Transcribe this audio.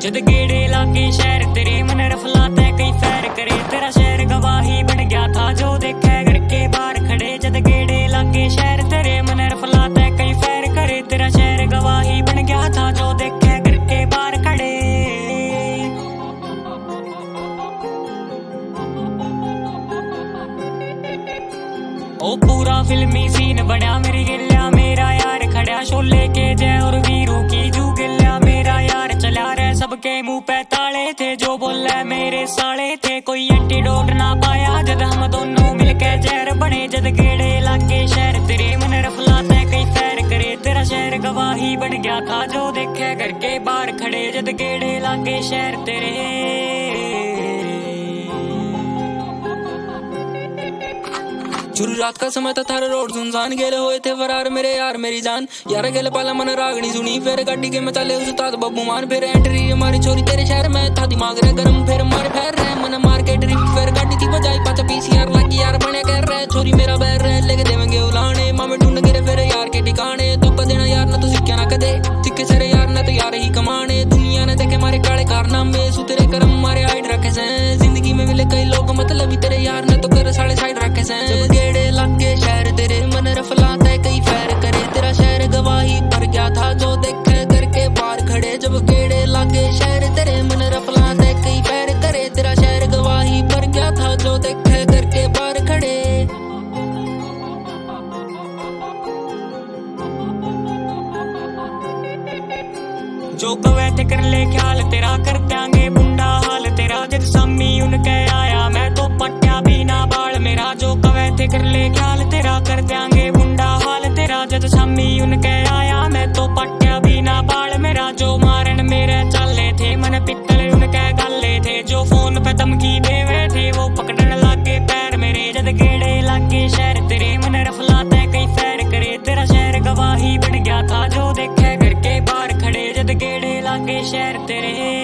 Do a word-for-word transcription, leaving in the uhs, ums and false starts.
जद गेड़े लागे शहर तेरे मन रफलाता है कई फैर करे तेरा शहर गवाही बन गया था जो देखे घर के बाहर खड़े जद गेड़े लागे शहर तेरे मन रफलाता है कई फैर करे तेरा शहर गवाही बन गया था जो देखे घर के बाहर खड़े। ओ पूरा फिल्मी सीन बड़ा मेरी गिल्ला मेरा यार खड़ा शोले के जय और वीरू की जू गिल्ला मेरा यार चला रहे सबके मुंह पे ताले थे जो बोले मेरे साले थे कोई एंटीडोट ना पाया जद हम दोनों मिलके जहर बने जद गेड़े लागे शहर तेरे मन रफलाता है कई फैर करे तेरा शहर गवाही बन गया था जो देखे घर के बाहर खड़े जद गेड़े लागे शहर तेरे। शुरू रात का समय था थारे रोड सुनसान गेले हुए थे फरार मेरे यार मेरी जान यार गेले पाला मन रागनी सुनी फिर गाड़ी के में चले उस्ताद बब्बू मान फिर एंट्री हमारी छोरी तेरे शहर में था दिमाग रे गरम फिर मारे फेर रहे मन मार्केट रिप फिर गाड़ी थी बजाई पाचा पीसीआर लगी यार बने कह रहे छोरी मेरा बैर रहे लेके देवेंगे उलाने मामे ढूंढ गिरे फिर यार के ठिकाने तो का देना यार ना तो सिक्के ना कदे सिक्के सरे यार ना तो यार ही कमाने दुनिया ने देखे मारे काले कारनामे सुतरे करम मारे हाइट रखे से जिंदगी में मिले कई लोग मतलब तेरे यार ने तो कर साढ़े साइड रखे से गेड़े लागे शहर तेरे मन रफलाता है कई फैर करे तेरा शहर गवाही भर गया था जो देखे करके बाहर खड़े जब गेड़े लागे शहर तेरे मन रफलाता है कई फैर करे तेरा शहर गवाही भर गया था जो देखे करके बाहर खड़े। जो कवे थे कर ले ख्याल तेरा कर देंगे बुंडा हाल तेरा जब सामी उनके आया मैं तो पट्या बिना बाल मेरा जो कवे थे कर ले ख्याल तेरा कर देंगे बुंडा हाल तेरा जब सामी उनके आया मैं तो पट्या बिना बाल मेरा जो मारन मेरे चले थे मन पित्तल उनके गले थे जो फोन पे धमकी देवे थे वो पकड़न लागे पैर मेरे जद गेड़े लागे शहर तेरे मन रफलाता है कई फैर करे तेरा शहर गवाही बन गया था जो देखे घर के बाहर खड़े जद गेड़े लागे शहर तेरे।